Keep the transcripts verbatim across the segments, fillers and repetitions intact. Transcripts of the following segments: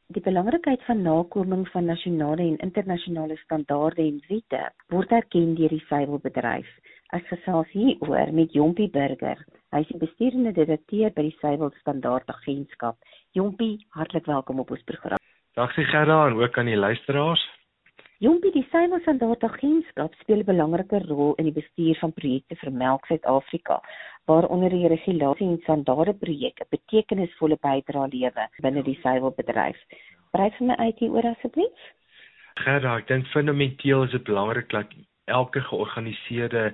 Die belangrikheid van nakoming van nasionale en internasionale standaarde en wette word erken deur die suiwelbedryf. Ek gesels hieroor met Jompie Burger. Hy is die bestuurende direkteur by die Suiwel Standaard Agentskap. Jompie, hartlik welkom op ons program. Dag sê Gerda en ook aan die luisteraars. Jompie, die Suiwel Standaard Agentskap speel 'n belangrike rol in die bestuur van projekte vir Melk Suid-Afrika, waaronder die regulasie en standaarde projek 'n betekenisvolle bydrae lewe binne die suiwelbedryf. Brei vir my uit hieroor asseblief. Gerda, ek dink fundamenteel is dit belangrik dat elke georganiseerde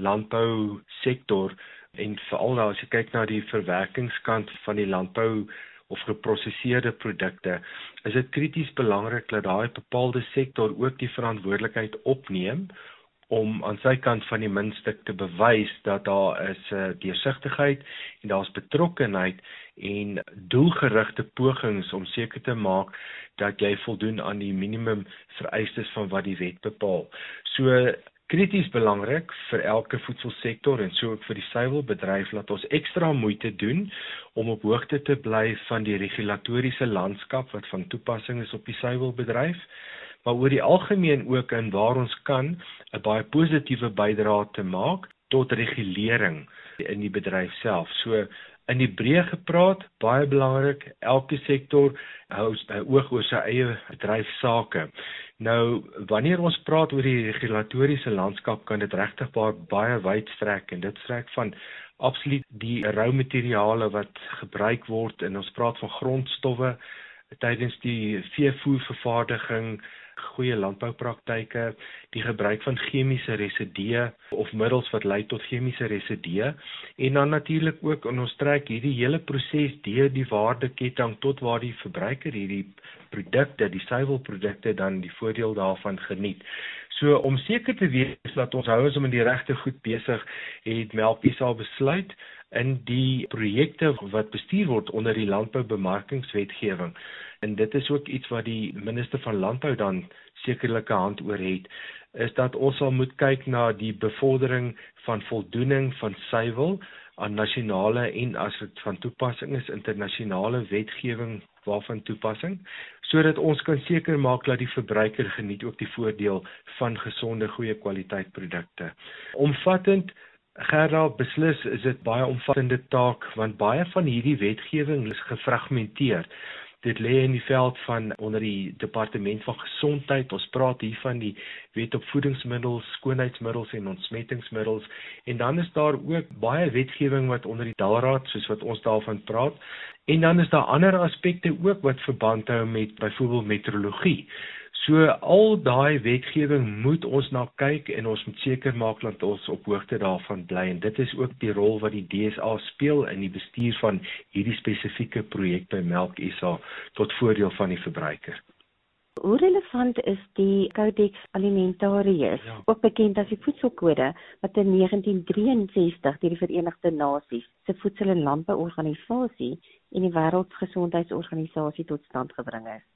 landbousektor en veral as jy kyk na die verwerkingskant van die landbou of geprosesseerde produkte, is dit krities belangrik dat daai bepaalde sektor ook die verantwoordelikheid opneem om aan sy kant van die muntstuk te bewys dat daar is uh, deursigtigheid en daar's betrokkenheid en doelgerigte pogings om seker te maak dat jy voldoen aan die minimum vereistes van wat die wet bepaal. So krities belangrik vir elke voedselsektor en so ook vir die suiwelbedryf dat ons ekstra moeite doen om op hoogte te bly van die regulatoriese landskap wat van toepassing is op die suiwelbedryf, maar oor die algemeen ook in waar ons kan 'n baie positiewe bydrae te maak tot regulering in die bedryf self. So in die breë gepraat, baie belangrik, elke sektor hou 'n oog oor sy eie bedryfsake. Nou, wanneer ons praat oor die regulatoriese landskap, kan dit regtig baie wyd strek en dit strek van absoluut die rou materiale wat gebruik word en ons praat van grondstowwe tydens die veevoervervaardiging, goeie landboupraktyke, die gebruik van chemiese residue of middels wat lei tot chemiese residue en dan natuurlik ook in ons trek hierdie hele proses deur die waardeketting tot waar die verbruiker hierdie produkte, die suiwelprodukte dan die voordeel daarvan geniet. So om seker te wees dat ons hou ons om in die regte goed besig, het Melk S A besluit in die projekte wat bestuur word onder die landboubemarkingswetgewing. En dit is ook iets wat die minister van Landbou dan sekerlik 'n hand oor het, is dat ons sal moet kyk na die bevordering van voldoening van suiwel aan nasionale en as dit van toepassing is, internasionale wetgewing waarvan toepassing, sodat ons kan seker maak dat die verbruiker geniet ook die voordeel van gesonde, goeie kwaliteit produkte. Omvattend, Gerda, beslis is dit baie omvattende taak, want baie van hierdie wetgewing is gefragmenteer. Dit lê in die veld van onder die departement van gesondheid. Ons praat hier van die wet op voedingsmiddels, skoonheidsmiddels en ontsmettingsmiddels. En dan is daar ook baie wetgewing wat onder die Dalraad, soos wat ons daarvan praat. En dan is daar ander aspekte ook wat verband hou met byvoorbeeld meteorologie. So al daai wetgewing moet ons na kyk en ons moet seker maak dat ons op hoogte daarvan bly. En dit is ook die rol wat die D S A speel in die bestuur van hierdie spesifieke projek by Melk S A tot voordeel van die verbruiker. Hoe relevant is die Codex Alimentarius, ja, ook bekend as die voedselkode, wat in negentien drieënsestig deur die Verenigde Nasies se Voedsel- en Landbouorganisasie en die Wêreldgesondheidsorganisasie tot stand gebring is?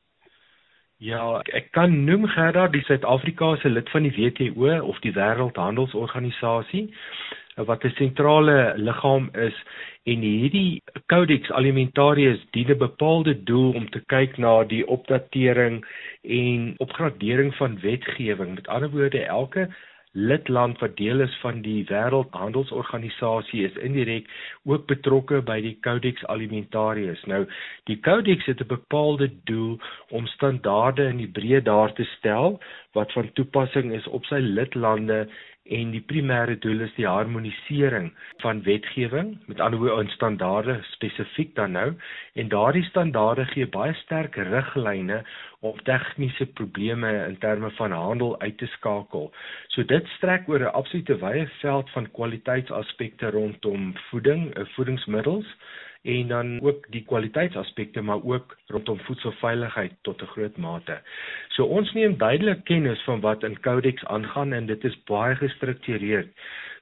Ja, ek kan noem Gerda, die Suid-Afrika se lid van die W T O of die Wêreldhandelsorganisasie, wat 'n sentrale liggaam is, en hierdie Codex Alimentarius dien 'n bepaalde doel om te kyk na die opdatering en opgradering van wetgewing. Met ander woorde, elke lidland wat deel is van die Wêreldhandelsorganisasie is indirek ook betrokke by die Codex Alimentarius. Nou, die Codex het 'n bepaalde doel om standaarde in die breë daar te stel wat van toepassing is op sy lidlande. En die primêre doel is die harmonisering van wetgewing, met ander woorde in standaarde spesifiek dan nou, en daardie standaarde gee baie sterk riglyne om tegniese probleme in terme van handel uit te skakel. So dit strek oor 'n absolute wye veld van kwaliteitsaspekte rondom voeding, voedingsmiddels, en dan ook die kwaliteitsaspekte, maar ook rondom voedselveiligheid tot 'n groot mate. So ons neem duidelik kennis van wat in Codex aangaan en dit is baie gestruktureerd.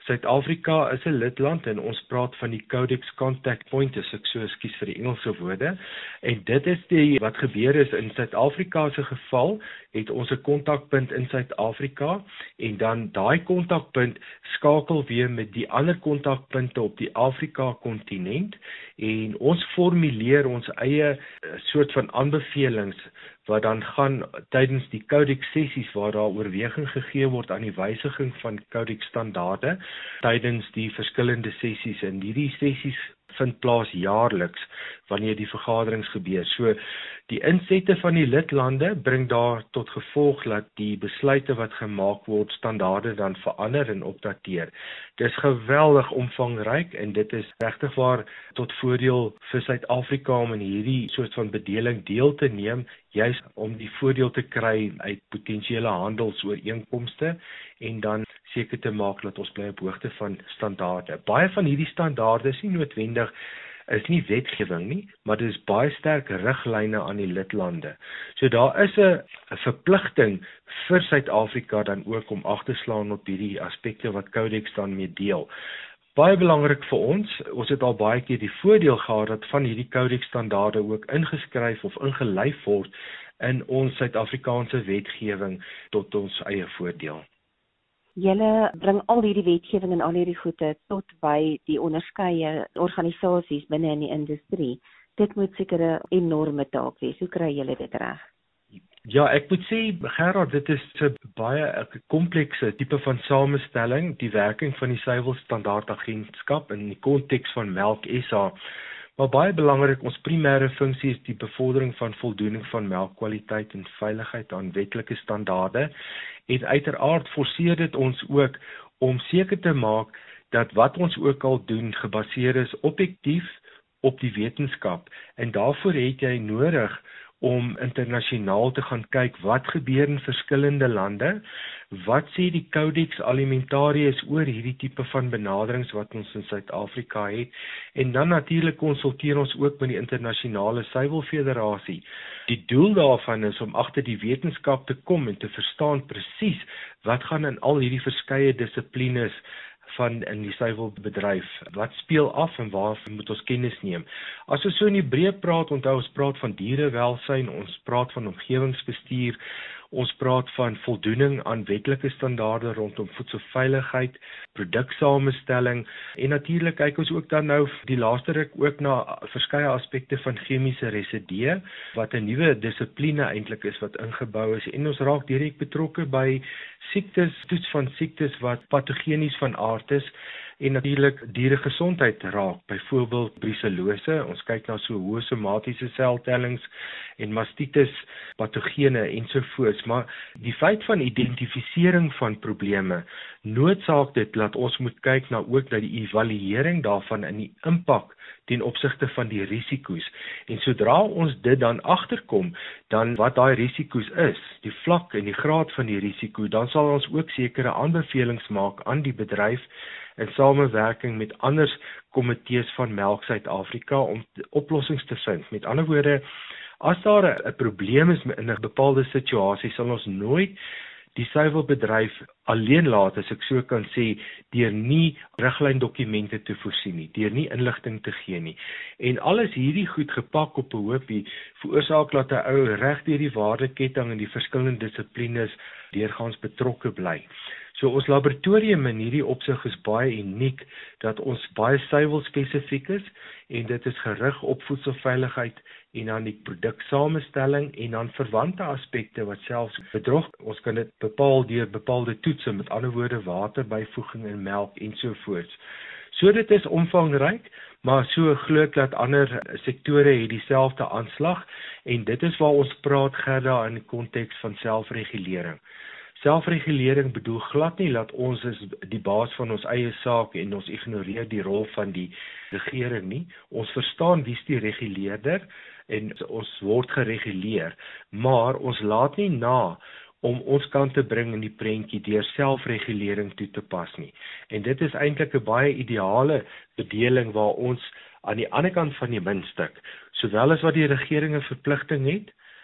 Suid-Afrika is 'n lidland en ons praat van die Codex Contact Point, as ek so ekskuus vir die Engelse woorde. En dit is die wat gebeur is in Suid-Afrika se geval, het ons 'n kontakpunt in Suid-Afrika en dan daai kontakpunt skakel weer met die ander kontakpunte op die Afrika-kontinent en ons formuleer ons eie soort van aanbevelings wat dan gaan tydens die Codex sessies waar daar oorweging gegee word aan die wysiging van Codex standaarde tydens die verskillende sessies en hierdie sessies vind plaas jaarliks wanneer die vergaderings gebeur. So die insette van die lidlande bring daar tot gevolg dat die besluite wat gemaak word standaarde dan verander en opdateer. Dit is geweldig omvangryk en dit is regtig waar tot voordeel vir Suid-Afrika om in hierdie soort van bedeling deel te neem, juis om die voordeel te kry uit potensiële handelsooreenkomste en dan seker te maak dat ons bly op hoogte van standaarde. Baie van hierdie standaarde is nie noodwendig is nie wetgewing nie, maar dit is baie sterk riglyne aan die lidlande. So daar is 'n 'n verpligting vir Suid-Afrika dan ook om ag te slaan op hierdie aspekte wat Codex dan mee deel. Baie belangrik vir ons, ons het al baie keer die voordeel gehad dat van hierdie Codex standaarde ook ingeskryf of ingelyf word in ons Suid-Afrikaanse wetgewing tot ons eie voordeel. Julle bring al hierdie wetgewing en al hierdie goede tot by die onderskeie organisasies binne in die industrie. Dit moet seker 'n enorme taak wees. Hoe kry julle dit reg? Ja, ek moet sê, Gerard, dit is 'n baie komplekse tipe van samestelling, die werking van die Suiwel Standaardagentskap in die konteks van Melk S A. Maar baie belangrik, ons primêre funksie is die bevordering van voldoening van melkkwaliteit en veiligheid aan wetlike standaarde. En uiteraard forceer dit ons ook om seker te maak dat wat ons ook al doen gebaseer is objektief op die wetenskap. En daarvoor het jy nodig om internasionaal te gaan kyk wat gebeur in verskillende lande, wat sê die Codex Alimentarius oor hierdie tipe van benaderings wat ons in Suid-Afrika het, en dan natuurlik konsulteer ons ook met die internasionale suiwelfederasie. Die doel daarvan is om agter die wetenskap te kom en te verstaan presies wat gaan in al hierdie verskeie dissiplines van in die suiwelbedryf, wat speel af en waarvan moet ons kennis neem. As ons so in die breë praat, onthou ons praat van dierewelsyn, ons praat van omgewingsbestuur, ons praat van voldoening aan wetlike standaarde rondom voedselveiligheid, produksamestelling en natuurlik kyk ons ook dan nou die laaste ruk ook na verskeie aspekte van chemiese residue wat 'n nuwe dissipline eintlik is wat ingebou is en ons raak direk betrokke by siektes, toets van siektes wat patogenies van aard is en natuurlik dieregesondheid raak, byvoorbeeld brucellose, ons kyk na so hoë somatiese seltellings en mastitis, patogene ensovoorts, maar die feit van identifisering van probleme noodsaak dit dat ons moet kyk na ook dat die evaluering daarvan in die impak ten opsigte van die risiko's. En sodra ons dit dan agterkom, dan wat daai risiko's is, die vlak en die graad van die risiko, dan sal ons ook sekere aanbevelings maak aan die bedryf in samewerking met ander komitees van Melk Suid-Afrika om oplossings te vind. Met ander woorde, as daar 'n probleem is in 'n bepaalde situasie, sal ons nooit die suiwelbedryf alleen laat, as ek so kan sê, deur nie riglyndokumente te voorsien nie, deur nie inligting te gee nie. En alles hierdie goed gepak op 'n hoopie veroorsaak dat 'n ou reg deur die waardeketting en die verskillende dissiplines deurgaans betrokke bly. So ons laboratorium in hierdie opsig is baie uniek, dat ons baie suiwel spesifiek is, en dit is gerig op voedselveiligheid en dan die produksamenstelling en dan verwante aspekte wat selfs bedrog, ons kan dit bepaal deur bepaalde toetse, met ander woorde waterbyvoeging in melk ensovoorts. So dit is omvangryk, maar so glo ek dat ander sektore het dieselfde aanslag, en dit is waar ons praat Gerda in die konteks van selfregulering. Selfregulering bedoel glad nie dat ons is die baas van ons eie saak en ons ignoreer die rol van die regering nie. Ons verstaan wie's die reguleerder en ons word gereguleer, maar ons laat nie na om ons kant te bring in die prentjie deur selfregulering toe te pas nie. En dit is eintlik 'n baie ideale bedeling waar ons aan die ander kant van die muntstuk, sowel as wat die regering 'n verpligting het,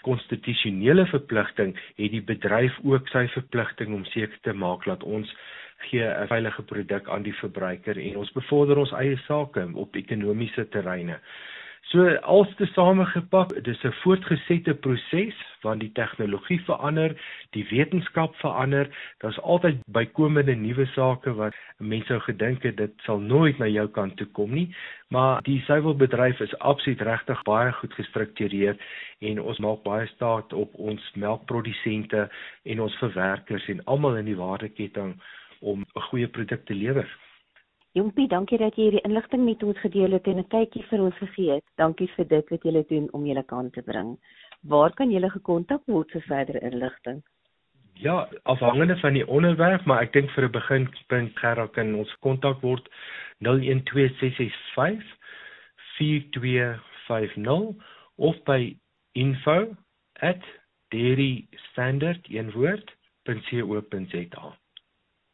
konstitusionele verpligting, het die bedryf ook sy verpligting om seker te maak dat ons gee 'n veilige produk aan die verbruiker en ons bevorder ons eie sake op ekonomiese terreine. So als te samegepak, dis 'n voortgesette proses want die tegnologie verander, die wetenskap verander, daar's altyd bykomende nuwe sake wat mense sou gedink het dit sal nooit na jou kant toe kom nie, maar die suiwelbedryf is absoluut regtig baie goed gestruktureer en ons maak baie staat op ons melkprodusente en ons verwerkers en almal in die waardeketting om 'n goeie produk te lewer. Jompie, dankie dat jy hierdie inligting met ons gedeel het en 'n kykie vir ons gegee het. Dankie vir dit wat julle doen om julle kant te bring. Waar kan julle gekontak word vir verdere inligting? Ja, afhangende van die onderwerp, maar ek dink vir 'n beginpunt Gerard kan ons kontak word nul een twee ses ses vyf vier twee vyf nul of by info at dairy standard een woord punt co punt za.